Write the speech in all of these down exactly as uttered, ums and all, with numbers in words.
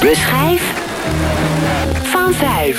De schijf van vijf.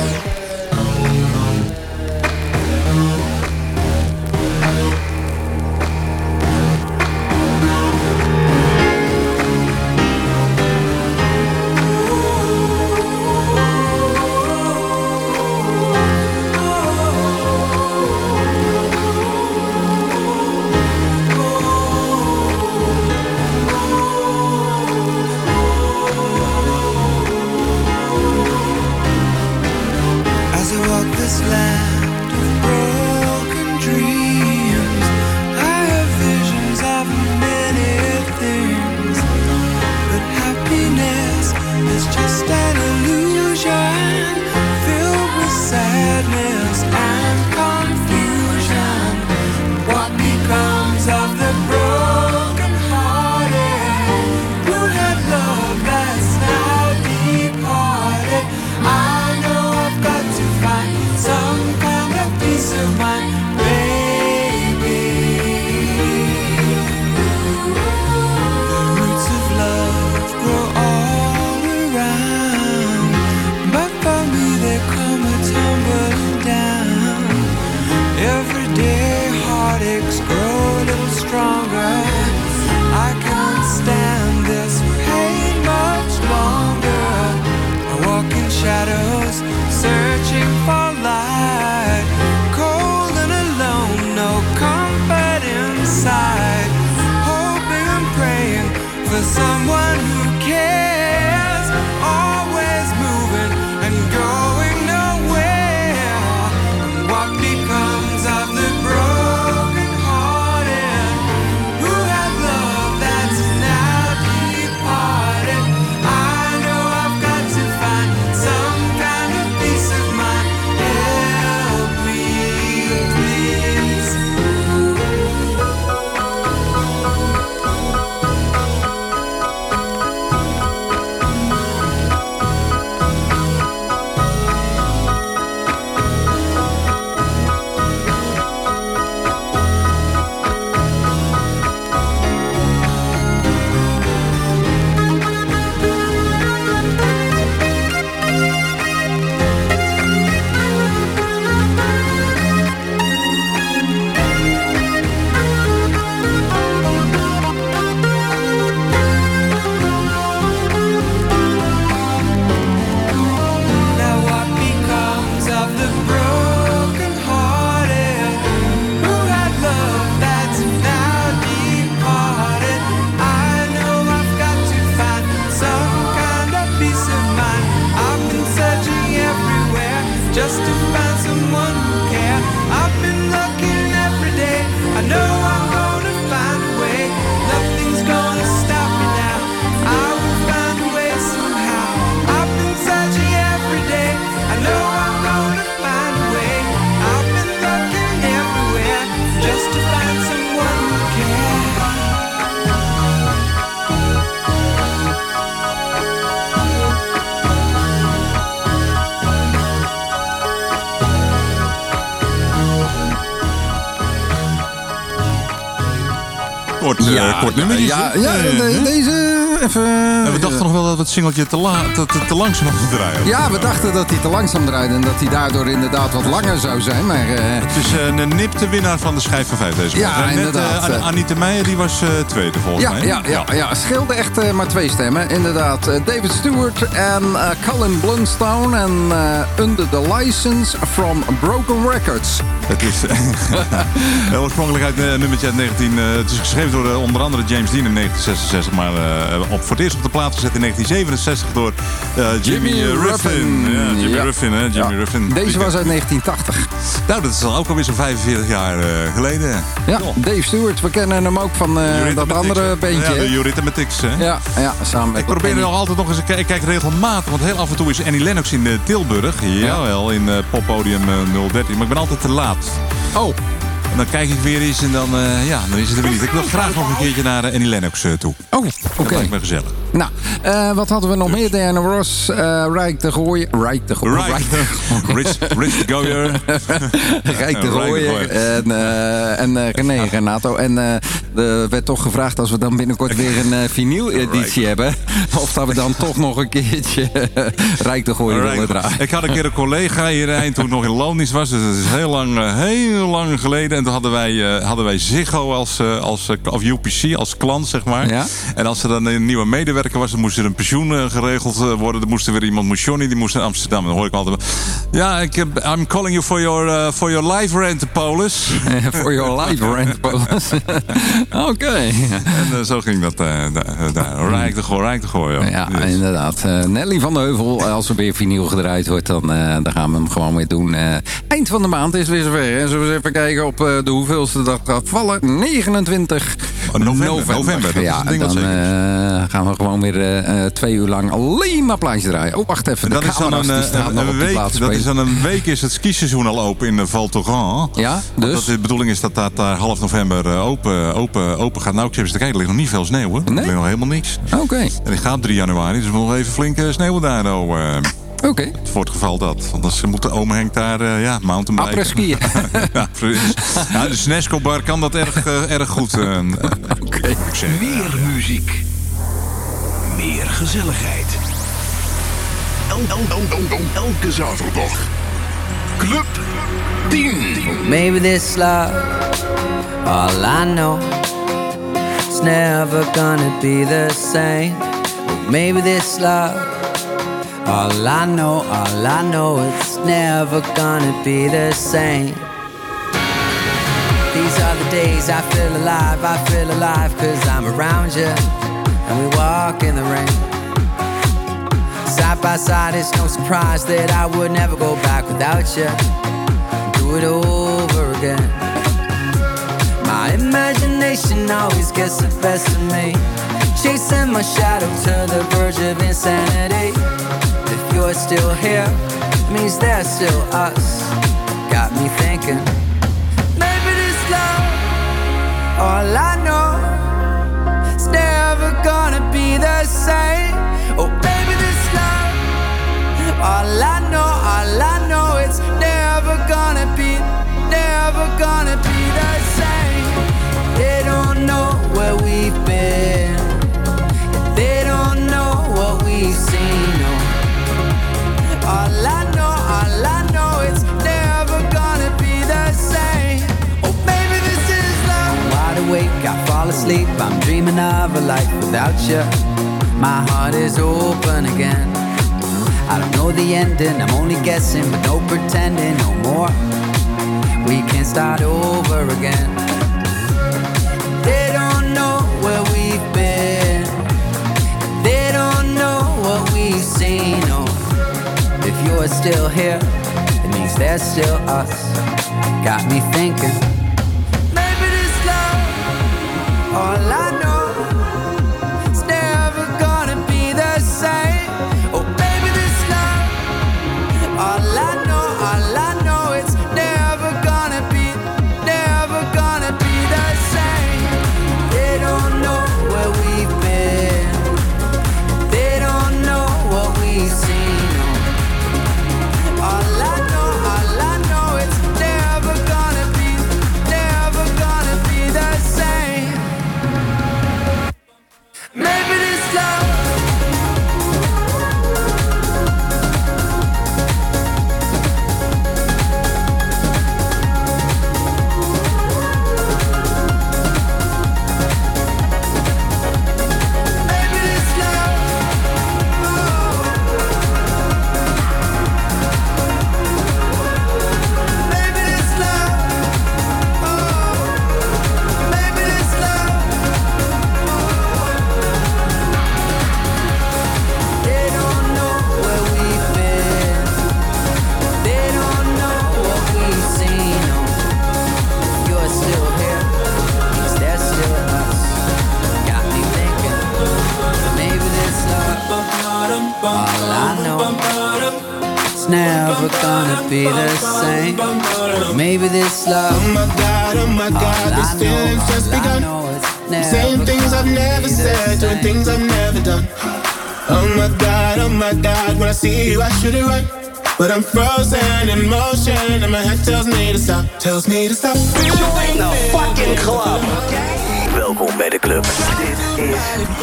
Kort, ja, uh, kort nummer. Ja, ja, ja de, deze even... En we dachten nog wel dat we het singeltje te, la, te, te, te langzaam mochten draaien. Ja, we dachten dat hij te langzaam draaide en dat hij daardoor inderdaad wat langer zou zijn. Maar, uh... het is uh, een nipte winnaar van de schijf van vijf deze ja, maand. inderdaad. Net uh, Anita Meijer, die was uh, tweede volgens ja, mij. Ja, ja, ja, ja. scheelde echt uh, maar twee stemmen. Inderdaad, uh, David Stewart en uh, Colin Blunstone en uh, Under the License from Broken Records. Het is uh, oorspronkelijk uit uh, nummertje uit negentien... Uh, het is geschreven door uh, onder andere James Dean in negentien zesenzestig... maar uh, op, voor het eerst op de plaat gezet in negentien zevenenzestig door uh, Jimmy, Jimmy uh, Ruffin. Ja, Jimmy ja. Ruffin, hè? Jimmy ja. Ruffin. Deze was uit negentien tachtig. Nou, dat is al ook alweer zo'n vijfenveertig jaar uh, geleden. Ja, oh. Dave Stewart, we kennen hem ook van uh, dat andere bandje. Ja, de Eurythmics, hè? Ja, ja, samen met Ik probeer er nog altijd nog eens, ik kijk regelmatig, want heel af en toe is Annie Lennox in uh, Tilburg. Jawel, in uh, poppodium uh, nul dertien, maar ik ben altijd te laat. Oh. Dan kijk ik weer eens en dan, uh, ja, dan is het er weer niet. Ik wil graag nog een keertje naar uh, Annie Lennox uh, toe. Oh, oké. Dat lijkt me gezellig. Nou, uh, wat hadden we nog meer? Diana Ross, uh, Rijk de Gooier. Rijk de Gooier. Rich, Rich de Gooier. Rijk de Gooier. En, uh, en uh, René Renato. En uh, er werd toch gevraagd als we dan binnenkort weer een uh, vinyl-editie hebben. Of dat we dan toch nog een keertje uh, Rijk de Gooier willen draaien. Ik had een keer een collega hier eind toen ik nog in Loondienst was. Dus dat is heel lang, uh, heel lang geleden. En toen hadden wij, uh, hadden wij Ziggo als, uh, als, uh, of U P C als klant, zeg maar. Ja? En als er dan een nieuwe medewerker was, dan moest er een pensioen uh, geregeld uh, worden. Dan moest er weer iemand, moest Johnny, die moest in Amsterdam. En dan hoor ik altijd, ja, ik heb, I'm calling you for your, uh, for your live rent, Polis. For your live rent, Polis. Oké. Okay. En uh, zo ging dat uh, daar. daar. Rijk de gooi, rijk de gooi. Ja, yes. Inderdaad. Uh, Nelly van de Heuvel, als er weer vinyl gedraaid wordt, dan, uh, dan gaan we hem gewoon weer doen. Uh, eind van de maand is weer zover. Hè? Zullen we eens even kijken op uh, de hoeveelste dag gaat vallen? negenentwintig november. November, november. Dat ja, is een ding dan uh, gaan we gewoon weer uh, twee uur lang alleen maar plaatjes draaien. Oh, wacht even. Dat is dan een, een, een week. Dat is dan een week is het skiseizoen al open in Val Thorens. Ja, dus? Dat de bedoeling is dat dat daar half november uh, open, open, open gaat. Nou, ik heb eens te kijken, er ligt nog niet veel sneeuw. Hè? Nee? Er ligt nog helemaal niks. Oké. Okay. En ik ga op drie januari, dus we nog even flink uh, sneeuw daar. Uh, Oké. Okay. Voor het geval dat. Want dan moet de oom Henk daar uh, ja, mountainbiken. Après-skiën. Ja, precies. Ja, de Snesco-bar kan dat erg, uh, erg goed. Uh, Oké. Okay. Meer muziek. Meer gezelligheid. El, el, el, el, el, elke zaterdag. Club tien. Maybe this love, all I know, it's never gonna be the same. Maybe this love, all I know, all I know, it's never gonna be the same. These are the days I feel alive, I feel alive cause I'm around you. And we walk in the rain. Side by side, it's no surprise that I would never go back without you. Do it over again. My imagination always gets the best of me, chasing my shadow to the verge of insanity. If you're still here, it means there's still us. Got me thinking, maybe this love, all I know, it's never gonna be the same. Oh, baby, this love, all I know, all I know, it's never gonna be, never gonna be the same. They don't know where we've been, they don't know what we've seen. No. All I know, all I know, it's never gonna be the same. Oh, baby, this is love. I'm wide awake, I fall asleep, I'm dreaming of a life without you. My heart is open again. I don't know the ending, I'm only guessing, but no pretending no more. We can start over again. They don't know where we've been, they don't know what we've seen. No. If you're still here, it means there's still us. Got me thinking, maybe this love, all I know, it's never gonna be the same. Oh, baby, this love, all I know, all I know, it's never gonna be, never gonna be the same. They don't know where we've been, they don't know what we've seen. All I know, all I know, it's never gonna be, never gonna be the same. gonna be the same. Maybe this love. Oh my God, oh my God, this feeling's just begun. Saying things I've never said, doing things I've never done. Oh my God, oh my God, when I see you I should it right. But I'm frozen in motion and my head tells me to stop. Tells me to stop. Join the fucking club. Welkom bij de club. Dit is...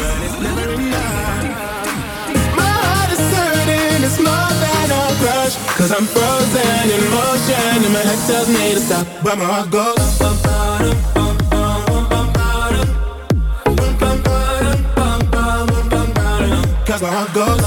It's more than a crush, cause I'm frozen in motion and my head tells me to stop, but my heart goes cause my heart goes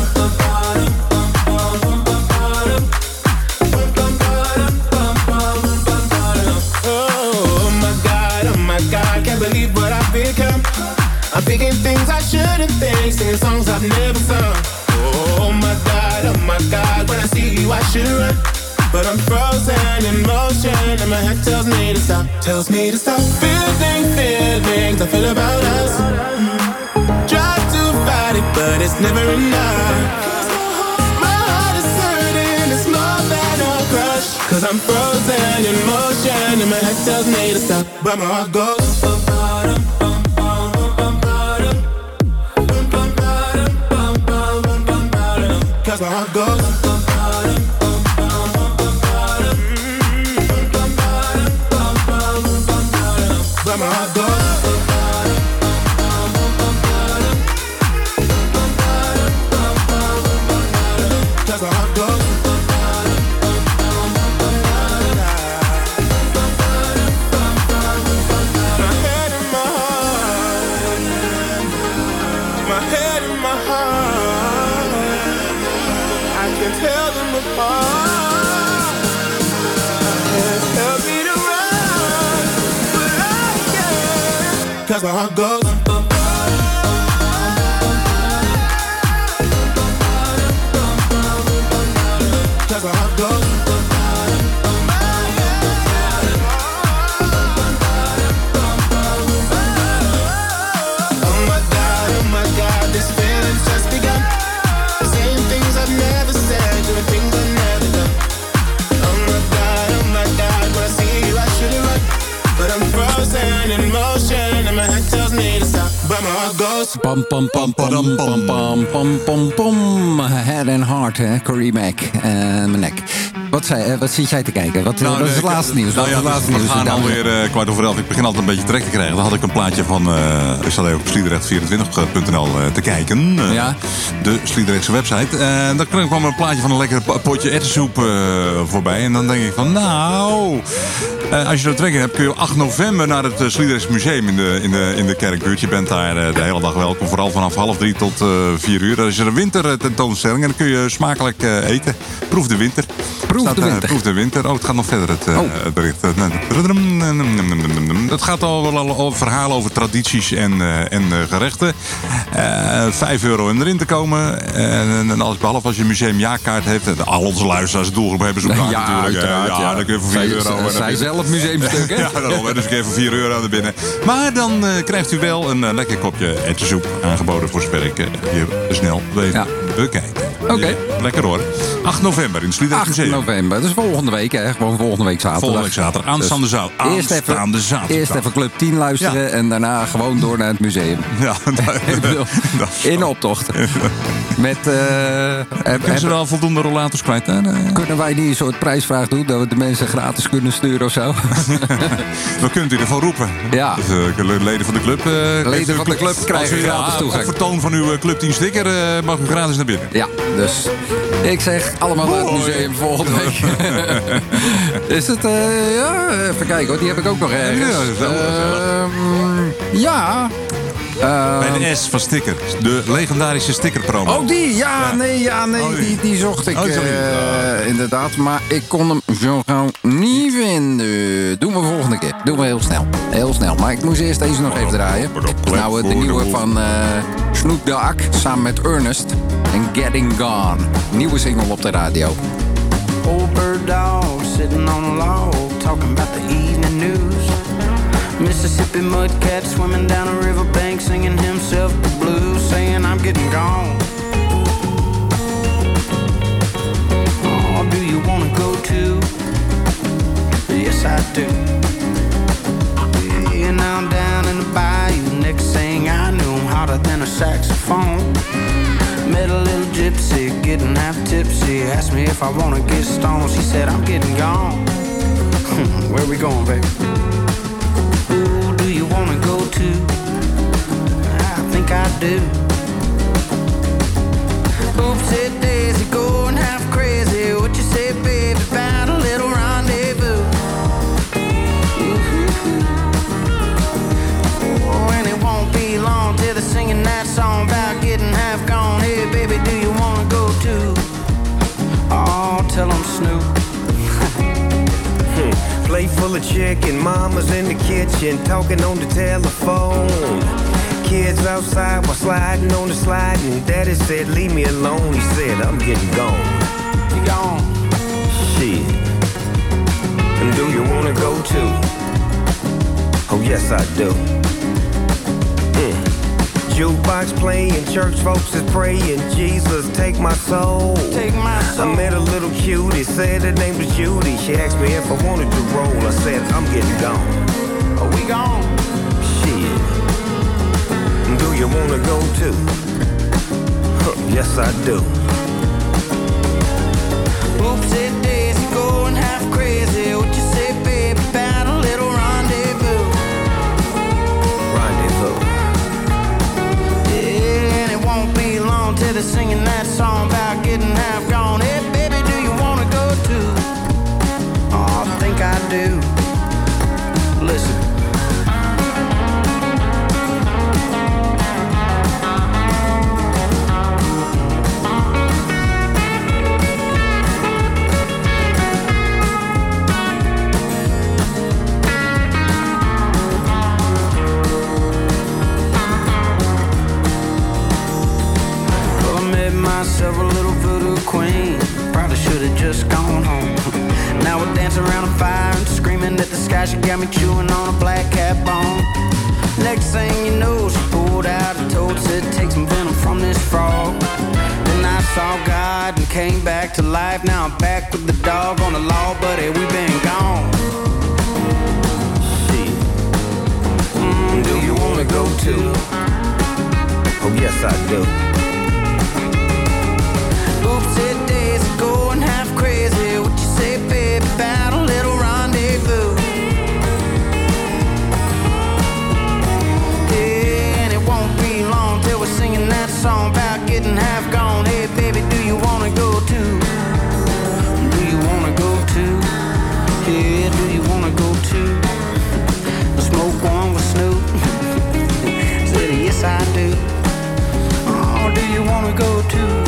oh my God, oh my God, can't believe what I've become. I'm thinking things I shouldn't think, singing songs I've never sung. Oh my God, oh my God, when I see you I should run. But I'm frozen in motion and my head tells me to stop. Tells me to stop feeling feelings I feel about us. Try to fight it but it's never enough. My heart is hurting, it's more than a crush. Cause I'm frozen in motion and my head tells me to stop. But my heart goes cause my heart goes but my heart goes cause my heart goes my head and my heart my head and my heart I can tell them apart. Can't help me to run, but I can't. Cause my heart goes. Cause my heart goes. Oh my God, oh my God, this feeling's just begun. Saying things I've never said, doing things I've never done. Oh my God, oh my God, when I see you I should have run. But I'm frozen in motion and my head tells me to stop. But my heart goes Pam pam pam pam pam pam pam pam pam. Head and Heart, hè, Corey Mac. En mijn nek. Wat, zei, wat zit jij te kijken? Wat, nou, wat is het nee, laatste nieuws? Nou ja, het laatste we nieuws? gaan alweer uh, kwart over elf. Ik begin altijd een beetje trek te krijgen. Dan had ik een plaatje van... Uh, ik zat even op sliedrecht vierentwintig punt n l uh, te kijken. Uh, ja. De Sliedrechtse website. Uh, dan kwam er een plaatje van een lekker potje ettensoep uh, voorbij. En dan denk ik van... Nou... Uh, als je er trek in hebt, kun je op acht november naar het uh, Sliedrechtse Museum in de, in, de, in de Kerkbuurt. Je bent daar uh, de hele dag welkom. Vooral vanaf half drie tot uh, vier uur. Er is er een wintertentoonstelling. En dan kun je smakelijk uh, eten. Proef de winter. Proef Staat, de winter. Uh, proef de winter. Oh, het gaat nog verder, het, uh, oh. het bericht. Het gaat al over verhalen over tradities en, uh, en uh, gerechten. Uh, Vijf euro om erin te komen. En, en alles, behalve als je een museumjaarkaart heeft. Al onze luisteraars doelgroep hebben zo'n kaart ja, natuurlijk. Ja, ja, dan kun je voor vier euro... Zij zelf museumstuk, hè? Ja, daarom. Dus ik even voor vier euro naar binnen. Maar dan uh, krijgt u wel een uh, lekker kopje ettensoep aangeboden voor zover ik uh, je snel weet ja. bekijken. Oké. Okay. Ja, lekker hoor. acht november in het Sliedrecht Museum. acht november, dus volgende week, hè? Gewoon volgende week zaterdag. Volgende week zaterdag. Aanstaande dus zaterdag. Eerst even, zaterdag. Eerst even Club tien luisteren ja. en daarna gewoon door naar het museum. Ja, bedoel, in optocht. Met, uh, kunnen ze wel voldoende rollators kwijt? Hè? Kunnen wij niet een soort prijsvraag doen? Dat we de mensen gratis kunnen sturen of zo? We kunnen het in ieder geval roepen. Ja. Dus, uh, leden van de club. Uh, leden van de club krijgen u gratis ja, toegang. Op vertoon van uw Club tien sticker uh, mag u gratis naar binnen. Ja, dus ik zeg allemaal naar het museum volgende week. Is het, uh, ja, even kijken hoor, die heb ik ook nog ergens. Ja, uh, ja. Uh, Bij de S van sticker. De legendarische stickerpromo. Oh, die? Ja, ja. nee, ja, nee oh, die. Die, die zocht ik oh, uh, uh, inderdaad. Maar ik kon hem zo gauw niet vinden. Doen we volgende keer. Doen we heel snel. Heel snel. Maar ik moest eerst deze nog even draaien. Nou, de nieuwe van uh, Snoop Dogg samen met Ernest. En Getting Gone. Nieuwe single op de radio. Old bird dog sitting on a log talking about the evening news. Mississippi mudcat swimming down a riverbank singing himself the blues, saying I'm getting gone. Oh, do you wanna go I do. Yeah, now I'm down in the bayou. Next thing I knew, I'm hotter than a saxophone. Met a little gypsy, getting half tipsy. Asked me if I wanna get stoned. She said, I'm getting gone. Where we going, baby? Who do you wanna go to? I think I do. Oopsie daisy, going half crazy. What you say, baby, about a little rendezvous? Oh, and it won't be long till they're singing that song about getting half gone. Hey, baby, do you wanna go too? Oh, tell them Snoop. Plate full of chicken, mama's in the kitchen, talking on the telephone. Kids outside while sliding on the slide, and daddy said, leave me alone. He said, I'm getting gone. You gone? Shit. And do you wanna go too? Oh, yes, I do. Mm. Jukebox playing, church folks is praying, Jesus, take my soul. Take my soul. I met a little cutie, said her name was Judy. She asked me if I wanted to roll. I said, I'm getting gone. Are we gone? Shit. Do you wanna go too? Huh, yes, I do. Oopsie daisy, going half crazy. What you say, baby, about a little rendezvous? Rendezvous. Yeah, and it won't be long till they're singing that song about getting half gone. Hey, baby, do you wanna go too? Oh, I think I do. Listen. Myself a little voodoo queen. Probably should have just gone home. Now we're dancing around a fire and screaming at the sky. She got me chewing on a black cat bone. Next thing you know, she pulled out a toad, said take some venom from this frog. Then I saw God and came back to life. Now I'm back with the dog on the law, buddy, we been gone. Shit. Mm, do you wanna go too? Oh yes I do. Oopsie daisy, going half crazy. What you say, baby, about a little rendezvous? Yeah, and it won't be long till we're singing that song about getting half gone. Hey, baby, do you wanna go too? Do you wanna go too? Yeah, do you wanna go too? Smoke one with Snoop. Said yes, I do. Oh, do you wanna go too?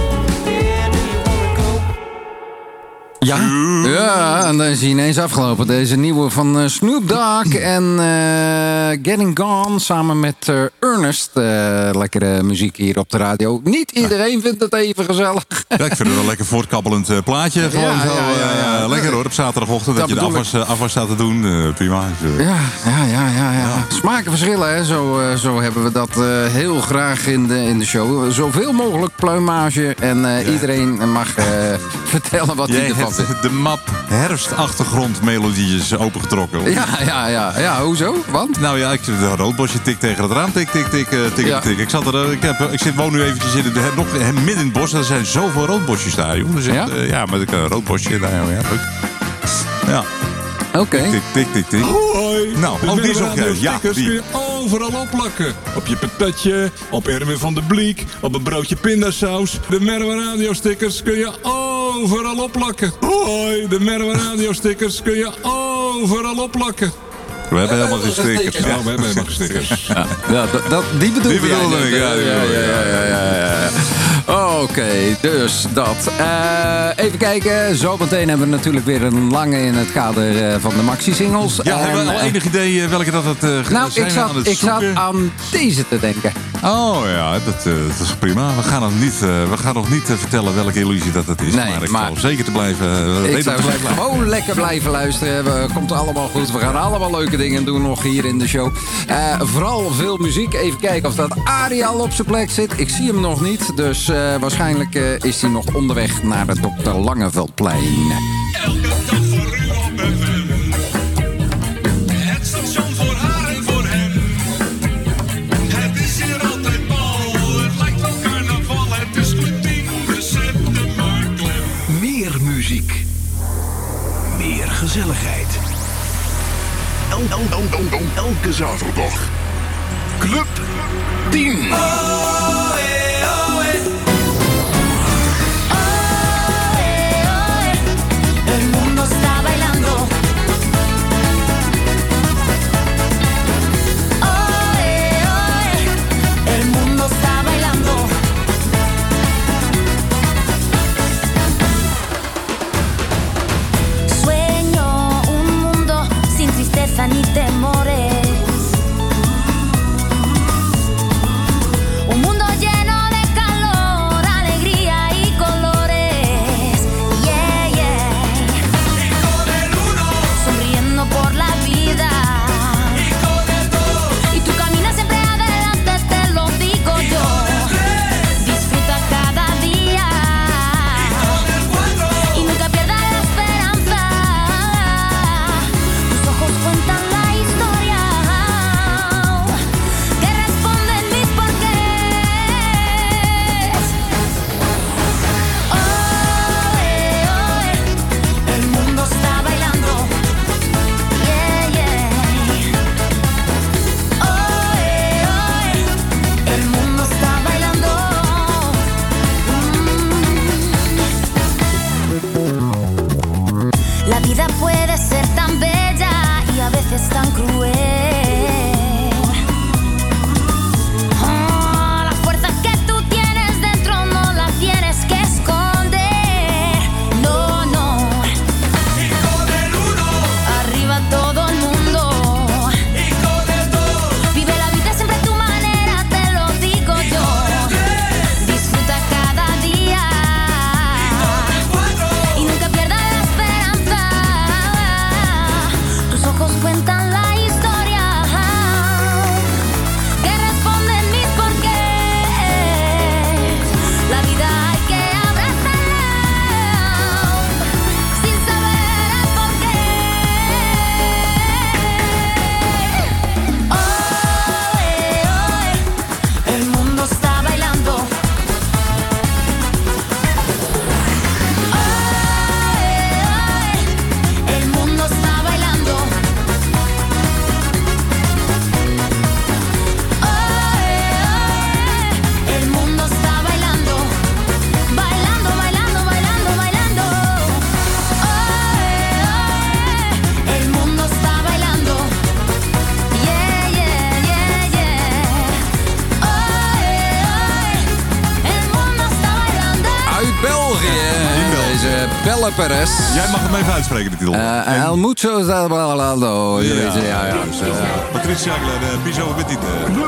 Ja, ja, en dan is hij ineens afgelopen. Deze nieuwe van uh, Snoop Dogg en uh, Getting Gone samen met uh, Ernest. Uh, lekkere muziek hier op de radio. Niet iedereen vindt het even gezellig. Ja, ik vind het wel een lekker voortkabbelend uh, plaatje. Gewoon ja, zo, ja, ja, ja. Uh, lekker hoor, op zaterdagochtend dat, dat je de afwas, uh, afwas staat te doen. Uh, prima. Uh. Ja, ja, ja, ja, ja. Smaken verschillen, hè. Zo, uh, zo hebben we dat uh, heel graag in de, in de show. Zoveel mogelijk pluimage en uh, ja. iedereen mag uh, vertellen wat hij ervan vindt. De map herfstachtergrondmelodietjes opengetrokken. Ja, ja, ja, ja. Hoezo? Want? Nou ja, ik zit een roodbosje tik tegen het raam. Tik, tik, tik, uh, tik, ja. tik. Ik, zat er, ik, heb, ik zit, woon nu eventjes in het, nog midden in het bos. Er zijn zoveel roodbosjes daar, joh. Dus ja? Uh, ja, met een uh, roodbosje daar. Ja, leuk. Ja. Oké. Okay. Tik, tik, tik, tik. Hoi. Nou, oh, die zocht jij. Ja, die. Kun je overal opplakken. Op je patatje, op Erwin van de Bliek, op een broodje pindasaus. De Merwe Radio stickers kun je overal opplakken. Hoi, de Merwe Radio stickers kun je overal opplakken. We hebben helemaal geen stickers. Ja, we hebben helemaal geen stickers. Ja, ja, dat, dat, die bedoel die bedoelde ik. Ja, ja, ja, ja, ja, ja, ja. Oké, okay, dus dat. Uh, even kijken. Zometeen hebben we natuurlijk weer een lange in het kader uh, van de maxi-singles. Ja, en, hebben we al enig idee welke dat het uh, nou, zijn ik zat, aan het ik zoeken? zat aan deze te denken. Oh ja, dat, uh, dat is prima. We gaan nog niet, uh, we gaan nog niet uh, vertellen welke illusie dat het is. Nee, maar ik maar, zal zeker te blijven. Uh, ik zou zeggen, gewoon lekker blijven luisteren. We, komt allemaal goed. We gaan allemaal leuke dingen doen nog hier in de show. Uh, vooral veel muziek. Even kijken of dat Arie al op zijn plek zit. Ik zie hem nog niet. Dus uh, waarschijnlijk uh, is hij nog onderweg naar het dokter Langeveldplein. Elke dag voor u op F M. dan elke zaterdag. Club tien. El mundo está bailando. Oe, oe, el mundo está bailando. Sueño un mundo sin tristeza ni temores. Un mundo lleno de calor, alegría y colores. Yeah, yeah. Y con el uno, sonriendo por la vida. Y con el dos, y tú caminas siempre adelante, te lo digo yo. Disfruta cada día. Y con el cuatro, y nunca pierdas la esperanza. Tus ojos cuentan la historia que responden mis porqués. Oe, oe, el mundo está bailando. Yeah, yeah. Oe, oe, el mundo está bailando. Mm. La vida puede ser tan bella y a veces tan cruel. Oh, la fuerza que tú tienes dentro no la tienes que esconder. No, no. Y con el uno, arriba todo el mundo. Y con el dos, vive la vida siempre a tu manera, te lo digo yo. Disfruta cada día. Y con el cuatro, y nunca pierdas la esperanza. Tus ojos cuentan la historia que responden mis porqués. La vida hay que abrazarla sin saber el porqué. Oe, oe, el mundo está bailando. Oe, oe, el mundo está bailando. Oe, oe, el mundo está bailando. Bailando, bailando, bailando, bailando. Oe, oe, el mundo está bailando. Yeah, yeah, yeah, yeah. Oe, oe, el mundo está bailando. Uit België. Deze Belle Perez. Jij mag hem even uitspreken, de titel. Uh, El Mucho Zabalado. Ja, Ja, ja, ja. ja. Patricia Agler, de Bizo Petit.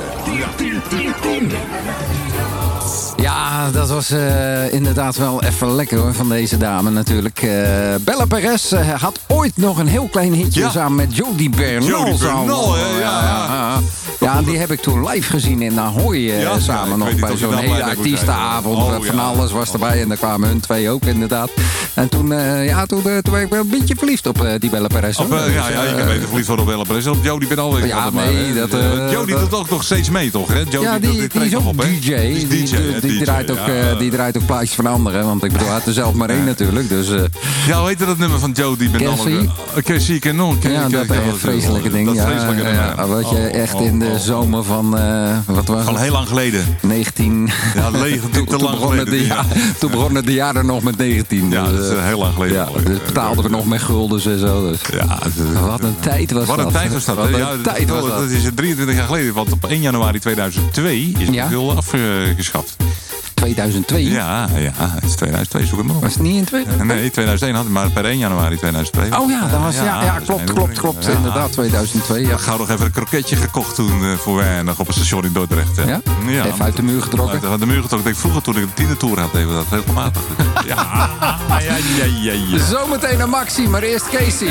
Ja, dat was uh, inderdaad wel even lekker hoor, van deze dame natuurlijk. Uh, Belle Perez uh, had ooit nog een heel klein hitje Ja. samen met Jody Bernal. Jody samen. Bernal, hè, ja, ja. ja. Ja, die heb ik toen live gezien in Ahoy uh, Ja? samen Ja, ik nog weet niet bij of je zo'n daar hele blij mee moet artiestenavond. zijn. Oh, Van ja. alles was erbij en daar kwamen hun twee ook inderdaad. En toen, uh, ja, toen, uh, toen ben ik wel een beetje verliefd op uh, die Belle Perez. Of, hoor. uh, Dus, ja, ja, je uh, kan beter verliefd worden op Belle Perez. Op Jody Bernal. Ja, nee, dat, uh, Uh, Jody dat- doet ook nog steeds mee, toch? Hè? Jody, ja, die, die, treedt is nog ook op, hè? D J. Die is Die, D J, die, hè, die D J, draait ook, ja. uh, die draait ook plaatjes van anderen. Want ik bedoel, hij had er zelf maar één natuurlijk. Dus, uh, Ja, hoe heette dat nummer van Jody Bernal? Cassie? Cassie, Canon. ja, dat uh, vreselijke ding. Dat Ja, vreselijke ding, ja, ja. wat je Oh, echt oh, in de oh. zomer van, uh, wat was Van het? heel lang geleden. negentien. Ja, negentien, te Toen lang begonnen geleden, de ja. ja- Toen begonnen de jaren nog met negentien. Ja, dus, dat is uh, uh, heel lang geleden. ja, dus betaalden we nog met guldens en zo. Dus. Ja, het is- Wat een tijd was Wat dat. een tijd was dat. Wat hè? een Ja, dat, tijd was dat, dat. dat is drieëntwintig jaar geleden. Want op één januari tweeduizend twee is Ja. de gulden afgeschaft. tweeduizend twee? Ja, ja, het is tweeduizend twee, zoek het maar op. Was het niet in tweeduizend twee? Nee, tweeduizend één had het, maar per één januari tweeduizend twee. Oh ja, dat was, ja, ja, dat is klopt, een klopt, hele- klopt. ja. Inderdaad, tweeduizend twee. Ja. Gauw nog even een kroketje gekocht toen uh, voor weinig op een station in Dordrecht. Hè. Ja? Even uit de muur getrokken? Uit, uit de muur getrokken. Ik vroeger toen ik een tienertour had, deden we dat regelmatig. ja, ja, ja, ja, ja. Zometeen een Maxi, maar eerst Casey.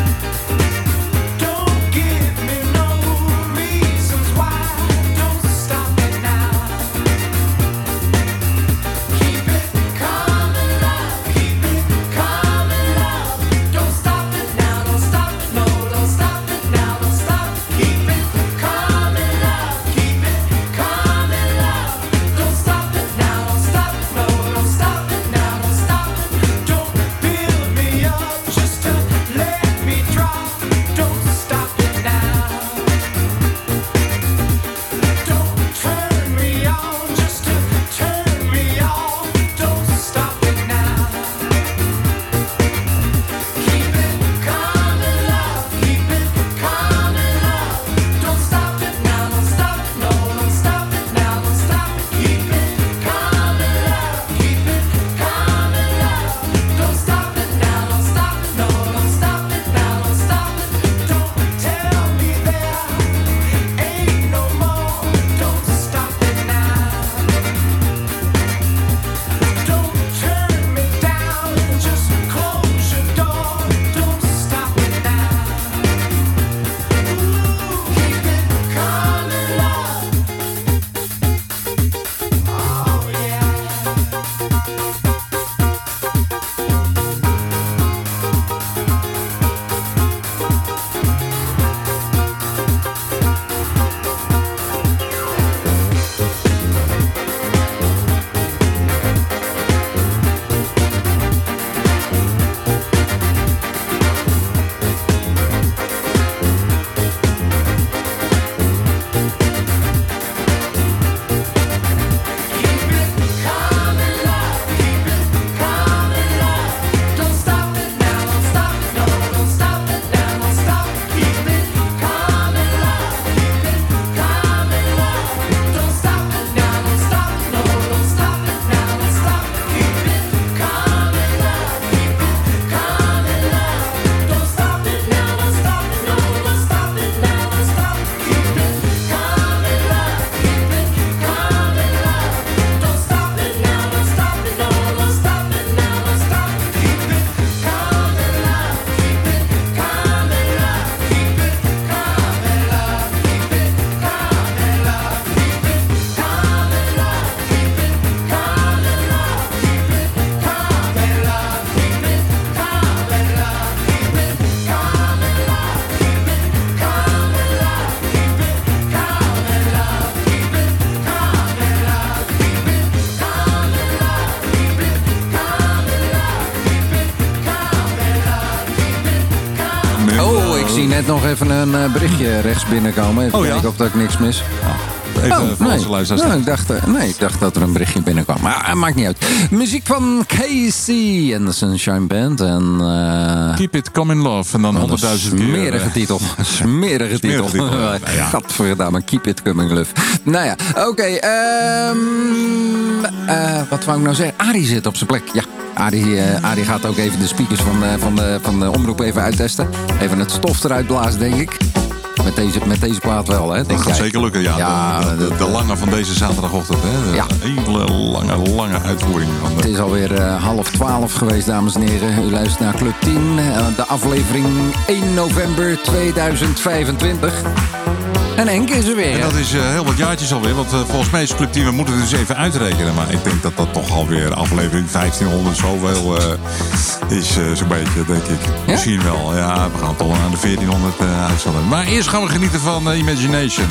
Don't give me no reasons why. Don't stop. zie net nog even een uh, berichtje rechts binnenkomen. Even oh, kijken ja? of dat ik niks mis. Even oh, voor nee. onze luisteraars. Nou, ik dacht, uh, nee, ik dacht dat er een berichtje binnenkwam. Maar uh, maakt niet uit. Muziek van Casey en de Sunshine Band. En, uh, Keep It Coming Love. En dan honderdduizend keer. Smerige titel. Smerige titel. titel. Nou ja. Gadverdamme, Keep It Coming Love. Nou ja, oké. Okay, um, uh, wat wou ik nou zeggen? Arie zit op zijn plek. Ja. Arie, uh, Arie gaat ook even de speakers van, uh, van, de, van de omroep even uittesten. Even het stof eruit blazen, denk ik. Met deze, met deze plaat wel, hè? Denk dat gaat jij. zeker lukken, ja. ja de, de, de, de lange van deze zaterdagochtend, hè? De ja. hele lange, lange uitvoering. Van de... Het is alweer uh, half twaalf geweest, dames en heren. U luistert naar Club tien, uh, de aflevering één november tweeduizend vijfentwintig. En Henk is er weer. En dat is uh, heel wat jaartjes alweer. Want uh, volgens mij is Club tien, we moeten het dus even uitrekenen. Maar ik denk dat dat toch alweer aflevering vijftienhonderd zoveel uh, is. Uh, Zo'n beetje, denk ik. Ja? Misschien wel. Ja, we gaan toch aan de veertienhonderd uh, uitstellen. Maar eerst gaan we genieten van uh, Imagination.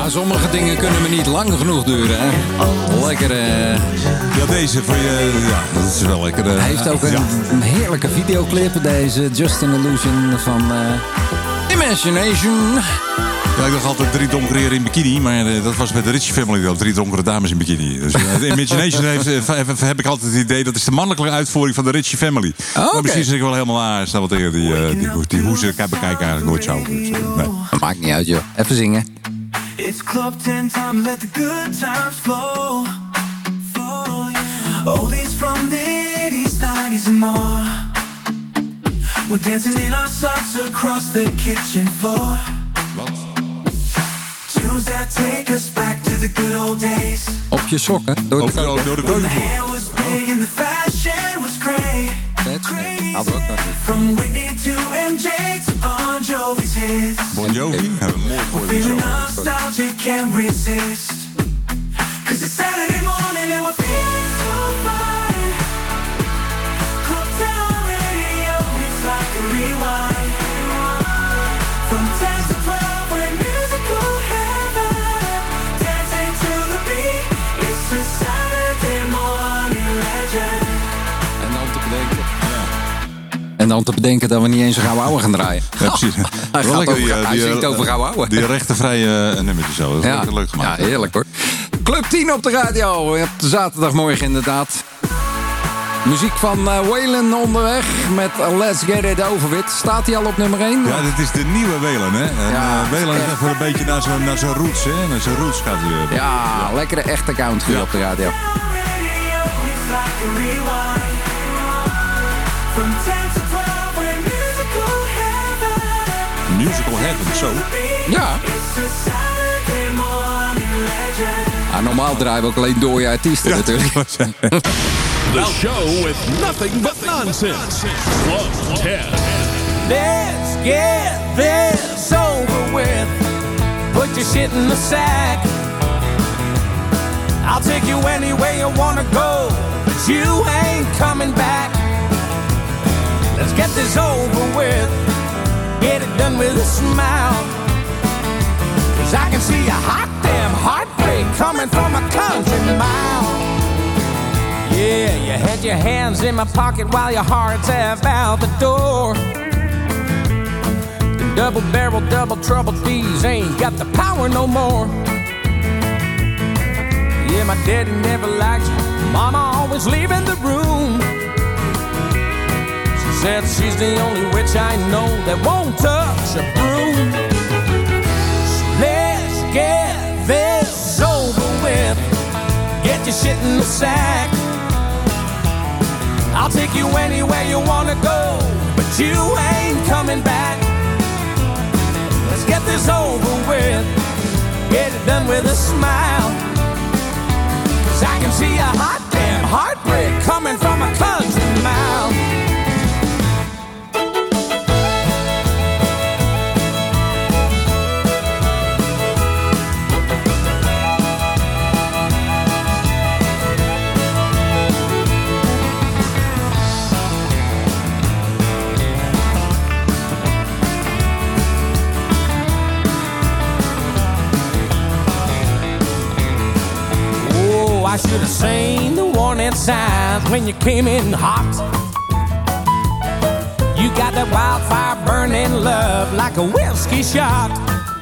sommige dingen kunnen me niet lang genoeg duren. Hè? Lekker. Uh... Ja, deze voor je. Ja, dat is wel lekker. Uh... Hij heeft ook een, ja. een heerlijke videoclip. Deze Just an Illusion van uh, Imagination. Ja, ik dacht altijd drie donkere heren in bikini, maar uh, dat was met de Ritchie Family wel. Drie donkere dames in bikini. Dus uh, Imagination heeft, uh, heb ik altijd het idee dat is de mannelijke uitvoering van de Ritchie Family. Oh, okay. Maar misschien zit ik wel helemaal aan. Stel wat tegen die, uh, die, die, die hoe ze bekijken eigenlijk nooit zo. Dus, uh, nee. Dat maakt niet uit, joh. Even zingen. It's club ten time, let the good times flow. flow yeah. Oldies from the eighties, nineties and more. We're dancing in our socks across the kitchen floor. Tunes that take us back to the good old days. Op je sokken? Door de keuken. Door de keuken. The hair was big and the fashion was great. Great. Hadden we ook nog niet. From Whitney to M J to Bon Jovi's hits. Bon Jovi? Ja, een mooi voor de show. Nostalgic can't resist. Cause it's Saturday morning and we're feeling so fine. Club Town Radio, it's like a rewind. From ten to twelve, we're in musical heaven. Dancing to the beat, it's a Saturday morning legend. En dan te bedenken. En dan te bedenken dat we niet eens een gouden ouwe gaan draaien. Ja, precies. hij gaat over, die, hij zingt over gouden ouwe. Die rechtenvrije uh, nummertjes zo. Dat is ja. leuk gemaakt. Ja, heerlijk hoor. Club tien op de radio. Je hebt de zaterdagmorgen inderdaad. Muziek van uh, Waylon onderweg met Let's Get It Over With. Staat hij al op nummer één? Ja, dit is de nieuwe Waylon, hè? En, ja, uh, Waylon is echt wel een beetje naar zijn, naar zijn roots, hè? Naar zijn roots gaat hij. Uh, ja, ja, lekkere echte country ja. op de radio. Musical heaven, zo. Ja. Ah, normaal draaien we ook alleen dode artiesten ja. natuurlijk. The show with nothing but nonsense. Club ten. Let's get this over with. Put your shit in the sack. I'll take you anywhere you wanna go, but you ain't coming back. Let's get this over with. Get it done with a smile. Cause I can see a hot damn heartbreak coming from a country mile. Yeah, you had your hands in my pocket while your heart's half out the door. The double barrel, double trouble thieves ain't got the power no more. Yeah, my daddy never liked you. Mama always leaving the room. She said she's the only witch I know that won't touch a broom. So let's get this over with. Get your shit in the sack. I'll take you anywhere you wanna go, but you ain't coming back. Let's get this over with. Get it done with a smile. Cause I can see a hot damn heartbreak coming from a country mile. I should have seen the warning signs when you came in hot. You got that wildfire burning love like a whiskey shot.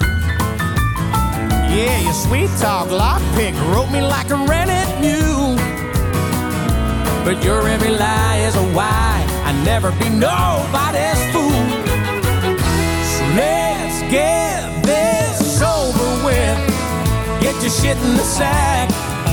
Yeah, your sweet talk lockpick wrote me like a rented mule. But your every lie is a why. I never be nobody's fool. So let's get this over with. Get your shit in the sack.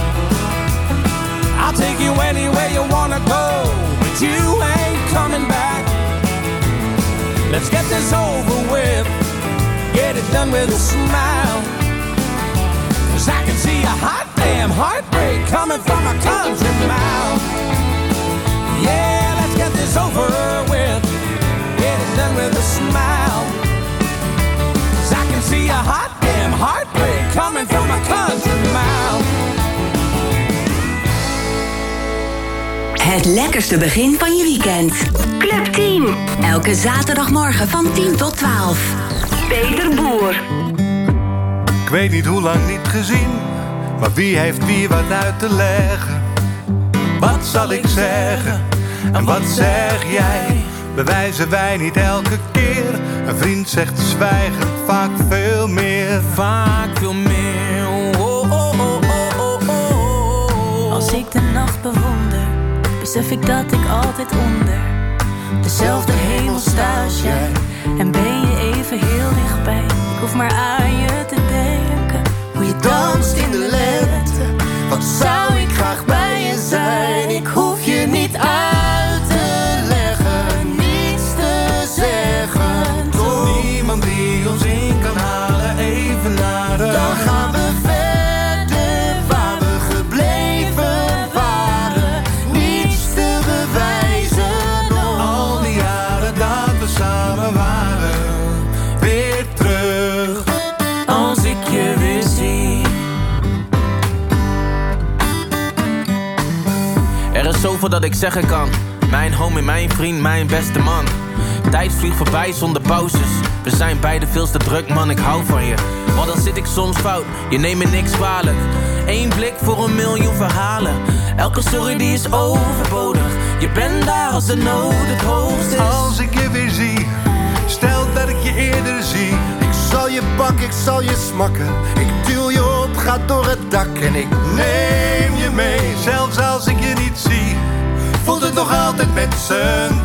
I'll take you anywhere you wanna go, but you ain't coming back. Let's get this over with. Get it done with a smile. Cause I can see a hot damn heartbreak coming from a country mile. Yeah, let's get this over with. Get it done with a smile. Cause I can see a hot damn heartbreak coming from a country mile. Het lekkerste begin van je weekend. Club tien. Elke zaterdagmorgen van tien tot twaalf. Peter Boer. Ik weet niet hoe lang niet gezien, maar wie heeft wie wat uit te leggen? Wat zal ik zeggen en wat zeg jij? Bewijzen wij niet elke keer? Een vriend zegt zwijgen vaak veel meer. Vaak veel meer. Oh, oh, oh, oh, oh, oh. Als ik de nacht bewonder, besef ik dat ik altijd onder dezelfde hemel sta als jij. En ben je even heel dichtbij. Ik hoef maar aan je te denken. Hoe je danst in de lente. Wat zou ik graag bij je zijn? Ik hoef je niet uit te leggen, niets te zeggen. Toch niemand die ons in kan halen, even naar de... Dan gaan we verder waar we gebleven waren. Niets te bewijzen nog. Al die jaren dat we samen waren, weer terug. Als ik je weer zie. Er is zoveel dat ik zeggen kan. Mijn homie, mijn vriend, mijn beste man. Tijd vliegt voorbij zonder pauzes. We zijn beide veel te druk, man, ik hou van je. Maar dan zit ik soms fout, je neemt me niks kwalijk. Eén blik voor een miljoen verhalen. Elke sorry die is overbodig. Je bent daar als de nood het hoogst is. Als ik je weer zie, stel dat ik je eerder zie. Ik zal je pakken, ik zal je smakken. Ik duw je op, ga door het dak en ik neem je mee. Zelfs als ik je niet zie, voelt het nog altijd met z'n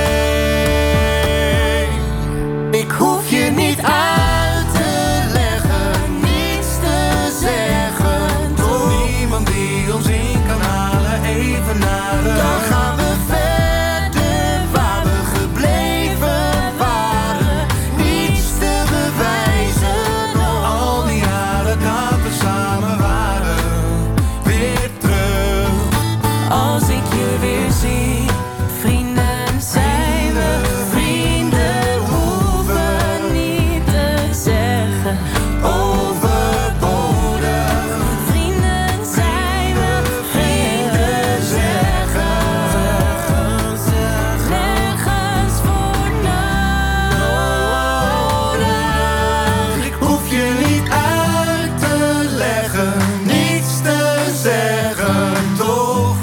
twee. Ik hoef je niet uit te leggen, niets te zeggen. Toch niemand die ons in kan halen, even naar de... Dan gaan we verder waar we gebleven waren. Niets te bewijzen nog. Al die jaren dat we samen waren, weer terug. Als ik je weer zie, vrienden zijn we. Vrienden hoeven niet te zeggen. Overbodig. Vrienden zijn we. Vrienden zeggen. Nergens voor nodig. Ik hoef je niet uit te leggen, niets te zeggen, toch?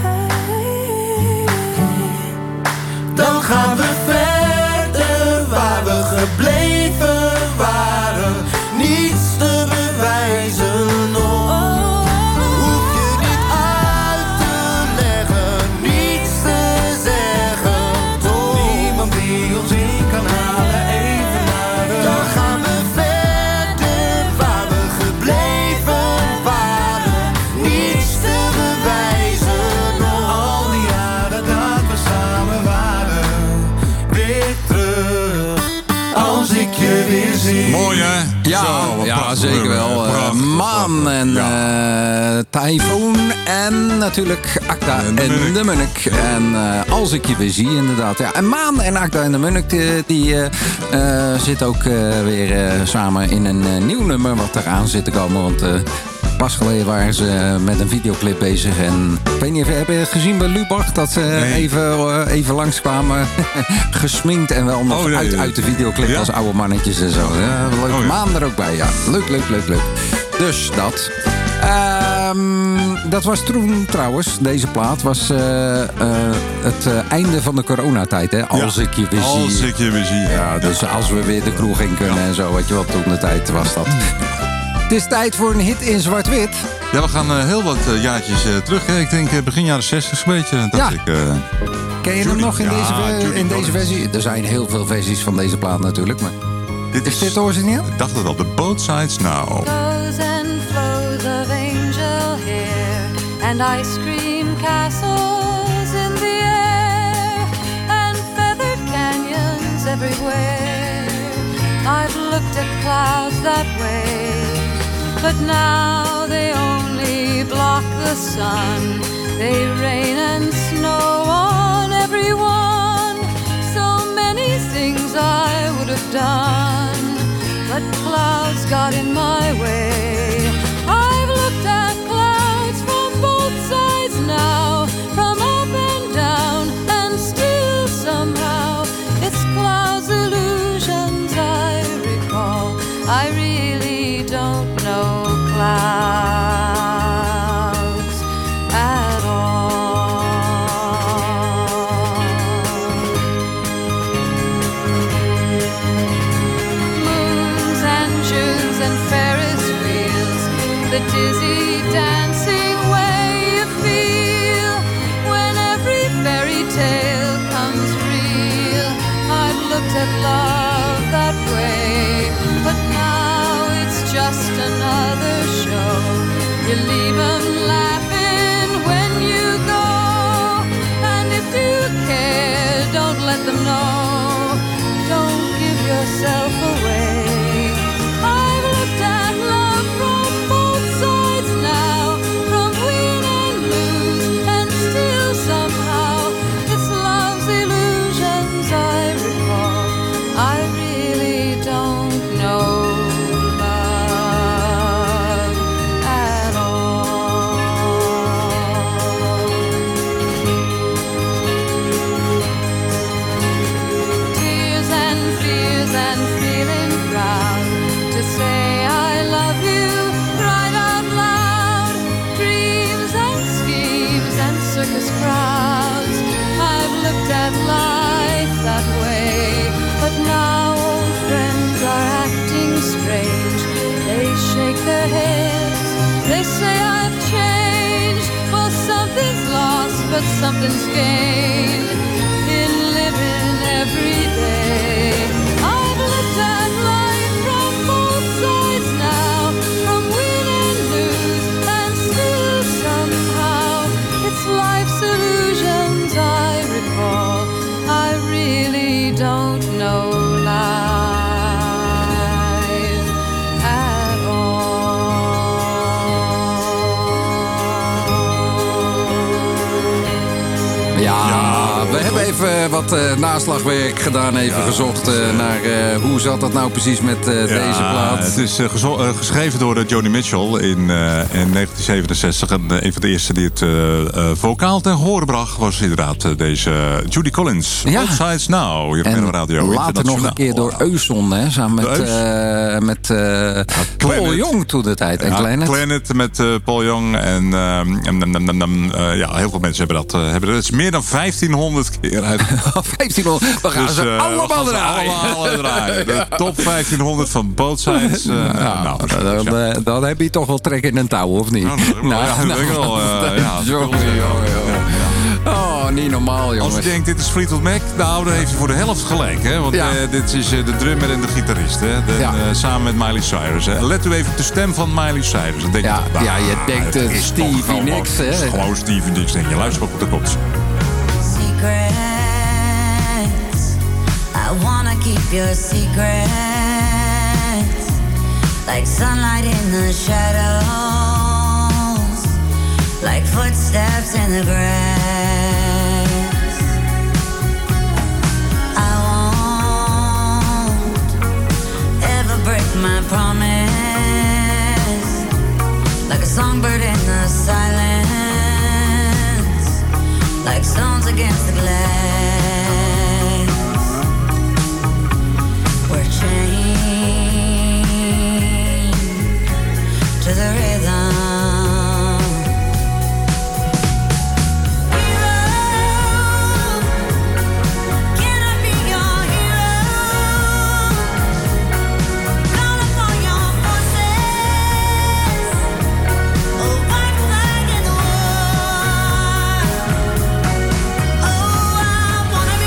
Dan gaan we verder waar we gebleven waren. Niets te bewijzen nog. Hoef je niet uit te leggen, niets te zeggen, toch? Niemand die ons in kan halen, even naar de... Dan gaan we verder waar we gebleven waren. Niets te bewijzen nog. Al die jaren dat we samen waren, weer terug. Als ik je weer zie. Mooi, hè? Ja, Zo, wat ja prachtig zeker nummer, wel. hè? Uh, Prachtig, Maan prachtig. en Ja. uh, Typhoon en natuurlijk Akda en, En de Munnik. de Munnik. En uh, als ik je weer zie, inderdaad. Ja. En Maan en Akda en de Munnik die, die uh, uh, zitten ook uh, weer uh, samen in een uh, nieuw nummer wat eraan zit te komen. Want uh, pas geleden waren ze uh, met een videoclip bezig. En ik weet niet of je heb je het gezien bij Lubach dat ze Nee. even, uh, even langskwamen. Gesminkt en wel nog Oh, nee, uit, nee. uit de videoclip Ja? als oude mannetjes en zo. Ja, leuk. Oh, ja. Maan er ook bij, ja. Leuk, leuk, leuk, leuk. Dus dat. Ehm, dat was toen trouwens, deze plaat was eh, eh, het eh, einde van de coronatijd, hè? Als Ja, ik je weer zie. Als ik je weer zie. Ja, dus als we weer de kroeg in kunnen en zo, weet je wat, toen de tijd was dat. Het is tijd voor een hit in zwart-wit. Ja, we gaan eh, heel wat eh, jaartjes eh, terug. Hè. Ik denk eh, begin jaren zestig een beetje. Dacht Ja. ik, eh, Ken je Judy. hem nog in, Ja, deze, ve- Judy in deze Collins. versie? Er zijn heel veel versies van deze plaat natuurlijk, maar... dit Is dit origineel? Ik dacht het al, The Both Sides Now. Flows and flows of angel hair and ice cream castles in the air and feathered canyons everywhere. I've looked at clouds that way, but now they only block the sun. They rain and snow on everyone. So many things I would have done, but clouds got in my way. I've looked at clouds from both sides now, from up and down, and still somehow it's clouds' illusions I recall. I really don't know the dizzy dancing way you feel when every fairy tale comes real. I've looked at love that way, but now it's just another show. You leave 'em laughing when you go, and if you care, don't let them know. Don't give yourself away. I've looked at love from both sides now, from win and lose, and still somehow it's love's illusions I recall. I really don't know love at all. Tears and fears and feeling proud to say I love you right out loud. Dreams and schemes and circus crowds. I've looked at life that way, but now old friends are acting strange. They shake their heads, they say I've changed. Well, something's lost, but something's gained in living every day. I've looked at life from both sides now, from win and lose, and still somehow it's life's illusions I recall. I really don't know life at Ja, we hebben even wat uh, naslagwerk gedaan, even ja, gezocht uh, naar uh, hoe zat dat nou precies met uh, ja, deze plaat. Het is uh, gezo- uh, geschreven door uh, Joni Mitchell in, uh, in negentien zevenenzestig. En uh, een van de eerste die het uh, uh, vocaal ten gehore bracht was inderdaad uh, deze uh, Judy Collins. Ja. Both Sides Now. Hier en op Radio later nog een keer door Euson, hè, samen met, uh, met uh, Paul Young toen de tijd. En ja, Planet. Planet met uh, Paul Young. En, uh, en, en, en, en uh, ja, heel veel mensen hebben dat. Uh, hebben dat is meer dan vijftienhonderd keer uit. vijftienhonderd, we gaan dus, ze uh, allemaal we gaan ze draaien. allemaal draaien. De top vijftienhonderd van Both Sides. Uh, ja, nou, dan, dan, ja. dan heb je toch wel trek in een touw, of niet? Nou, dat nou, ja, dat denk ik wel. Uh, ja, jongen, jongen, jongen. Oh, niet normaal, jongens. Als je denkt, dit is Fleetwood Mac, nou, dan heeft je voor de helft gelijk. Hè? Want ja. uh, dit is uh, de drummer en de gitarist. Hè? De, ja. uh, samen met Miley Cyrus. Hè? Let u even op de stem van Miley Cyrus. Dan denk ja, je, bah, ja, je denkt uh, Stevie Nicks. Het is gewoon Stevie Nicks. Denk je, luister op de kots. Secrets, I wanna keep your secrets, like sunlight in the shadows, like footsteps in the grass. I won't ever break my promise, like a songbird in the silence, like stones against the glass. We're chained to the rhythm. I wanna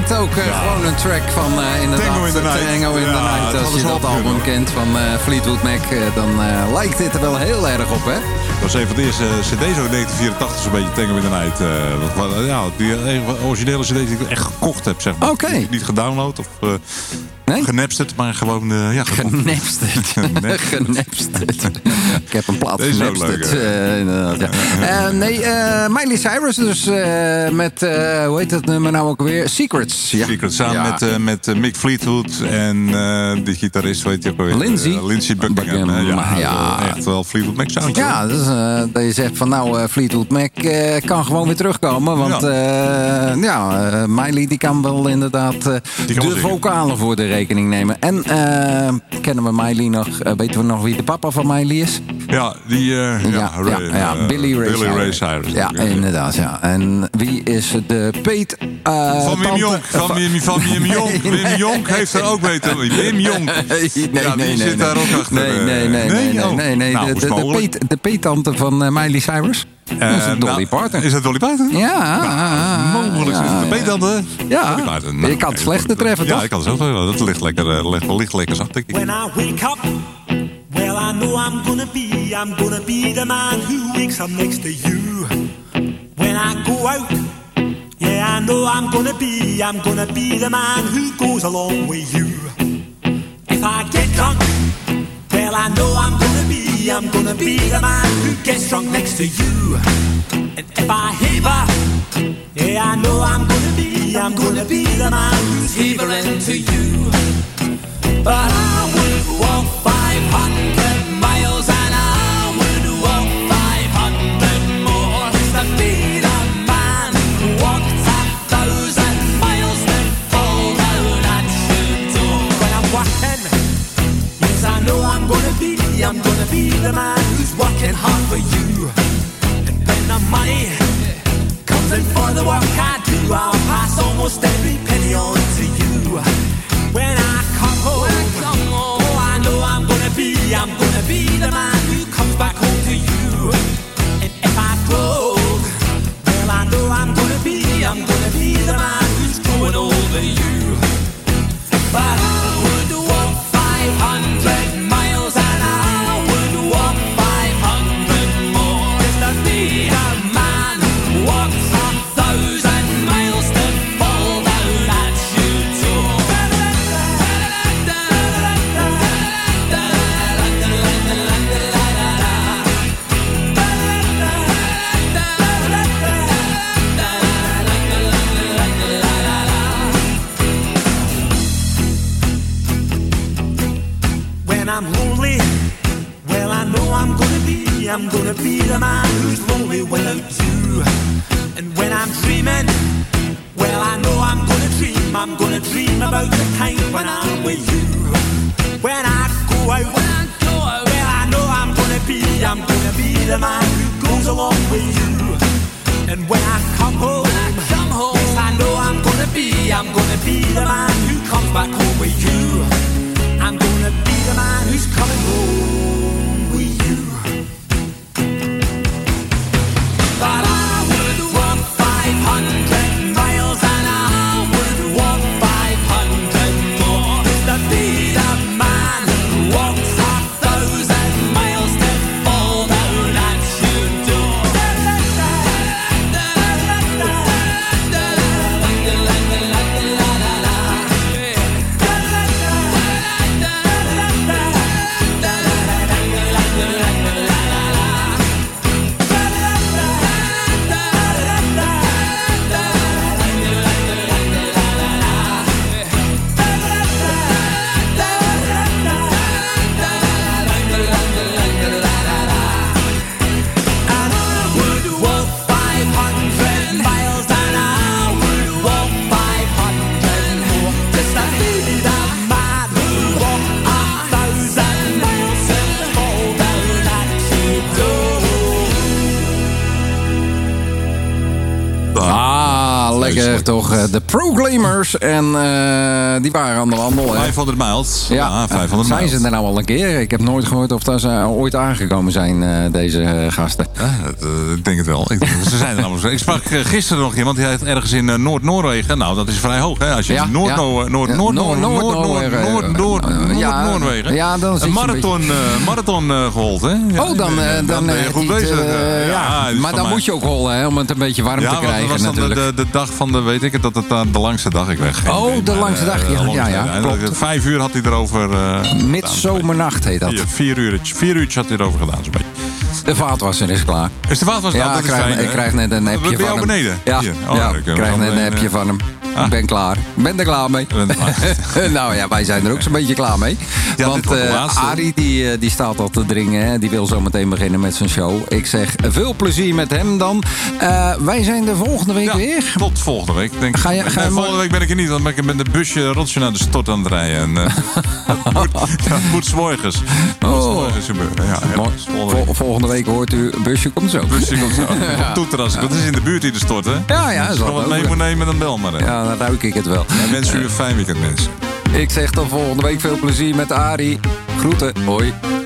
klinkt ook uh, ja. gewoon een track van uh, inderdaad Tango in the Night. Tango in ja, the Night. Als je dat album kunnen. kent van uh, Fleetwood Mac, uh, dan uh, lijkt dit er wel heel erg op, hè? Dat was een van de eerste cd's in negentien vierentachtig, zo'n beetje Tango in the Night. Uh, wat, ja, die originele cd's die ik echt gekocht heb, zeg maar. Oké. Okay. Niet gedownload of... Uh, Nee? Genapsterd, maar gewoon... Uh, ja, Genapsterd. Genapsterd. Ik heb een plaat genapsterd. Uh, inderdaad, ja. uh, nee, uh, Miley Cyrus dus uh, met, uh, hoe heet dat nummer nou ook weer? Secrets. Ja. Secrets, samen ja. met, uh, met uh, Mick Fleetwood en uh, die gitarist, weet je ook alweer? Lindsay. Uh, Lindsay Buckingham. Uh, ja, ja. Echt wel Fleetwood Mac soundje. Ja, dus, uh, dat je zegt van nou, uh, Fleetwood Mac uh, kan gewoon weer terugkomen. Want ja, uh, ja uh, Miley die kan wel inderdaad uh, de vocalen voor de rekening nemen. En uh, kennen we Miley nog? Uh, weten we nog wie de papa van Miley is? Ja, die... Uh, ja, ja, Ray, ja, ja, uh, Billy Ray Billy Cyrus. Ray Cyrus. Ja, ja, inderdaad. Ja. En wie is de Peet? Uh, van Wim Jonk. Van Wim, van Wim Jonk. Nee, Wim nee. Jonk heeft er ook weten. Wim Jonk. Nee, nee, ja, die nee, zit nee, daar nee. ook achter. Nee, nee, nee. nee, nee, oh. nee, nee. Nou, de, de, de, peet, de peettante van uh, Miley Cyrus. Uh, dat is Dolly nou, Parton. Is dat Dolly Parton? Ja. Nou, mogelijk. Ja, de peettante. Ja. Dolly Parton. Nou, je kan het slechter treffen, ja, toch? Ja, ik kan het zo. Dat ligt lekker, uh, ligt, ligt lekker zacht, denk ik. When I wake up, well, I know I'm gonna be, I'm gonna be the man who wakes up next to you. When I go out, yeah, I know I'm gonna be, I'm gonna be the man who goes along with you. If I get drunk, well, I know I'm gonna be, I'm gonna be the man who gets drunk next to you. And if I heaver, yeah, I know I'm gonna be, I'm gonna be the man who's heavering to you. But I would walk five hundred miles and I would walk five hundred more to be the man who walked a thousand miles to fall down at your door. When I'm walking, yes, I know I'm gonna be, I'm gonna be the man who's working hard for you. And when the money comes in for the work I do, I'll pass almost every penny on to you. When I come home, oh, I know I'm gonna be, I'm gonna be the man who comes back home to you. And if I broke, well, I know I'm gonna be, I'm gonna be the man who's going over you. But I would walk five hundred miles and I would walk five hundred more just to be the man who walks a thousand miles to fall down at your door. When I'm lonely, well, I know I'm gonna be, I'm gonna be the man who's lonely without you. And when I'm dreaming, well, I know I'm gonna dream, I'm gonna dream about the time when I'm with you. When I go out, when I go out, well, I know I'm gonna be, I'm gonna be the man who goes along with you. And when I come home, when I come home, yes, I know I'm gonna be, I'm gonna be the man who comes back home with you. I'm gonna be the man who's coming home with you. But I would walk five hundred miles and I would walk five hundred more to be the man who walks a thousand miles to fall down at your door. toch, uh, de Proclaimers. En uh, die waren aan de wandel. vijfhonderd miles. Ja, ja vijfhonderd zijn miles. ze er nou al een keer? Ik heb nooit gehoord of dat ze ooit aangekomen zijn, uh, deze uh, gasten. Ja, dat, uh, ik denk het wel. Ik denk, ze zijn er allemaal zo. Ik sprak uh, gisteren nog iemand, die had ergens in uh, Noord-Noorwegen. Nou, dat is vrij hoog, hè? Als je ja, in Noord- ja. Noord- Noord- ja, Noord- Noord- Noord- Noord- Noord- ja, Noorwegen. Ja, dan een marathon, uh, marathon uh, gehold, hè? Ja, oh, dan, uh, dan, dan ben je goed bezig. Uh, ja, ja, maar dan mij. moet je ook hollen, hè, om het een beetje warm ja, te krijgen. Ja, dat was dan natuurlijk. de, de, de dag van de, weet ik het, dat het uh, de langste dag ik weg. Oh, de maar, langste dag, ja, uh, ja, ja, ja klopt. Vijf uur had hij erover uh, Midzomernacht heet dat. Vier, vier, uur, vier uurtjes had hij erover gedaan, zo'n beetje. De vaatwasser is klaar. Is de vaatwasser? Ja, dat ik, is krijg, fijn, ik krijg net een appje van hem. beneden? Ja, oh, ja ik krijg net een appje van hem. Ah. Ik ben klaar. Ik ben er klaar mee. Nou ja, wij zijn er ook zo'n beetje klaar mee. Ja, want uh, Arie die, die staat al te dringen. Hè. Die wil zo meteen beginnen met zijn show. Ik zeg veel plezier met hem dan. Uh, wij zijn er volgende week ja, weer. Tot volgende week. Denk ga je, ga nee, je volgende week ben ik er niet. Want ik ben met de busje rotje naar de stort aan het rijden. En, uh, dat moet, dat moet 's morgens. Oh. 's morgens gebeuren. Ja, volgende, week. volgende week hoort u, busje komt zo. Busje komt zo. Ja. Toeterras. Dat is in de buurt hier de stort, hè? Ja, ja. Als je nog wat mee moet nemen, dan bel maar. Hè. Ja, dan ruik ik het wel. Ja, mensen, u een fijn weekend, mensen. Ik zeg tot volgende week veel plezier met Arie. Groeten. Hoi.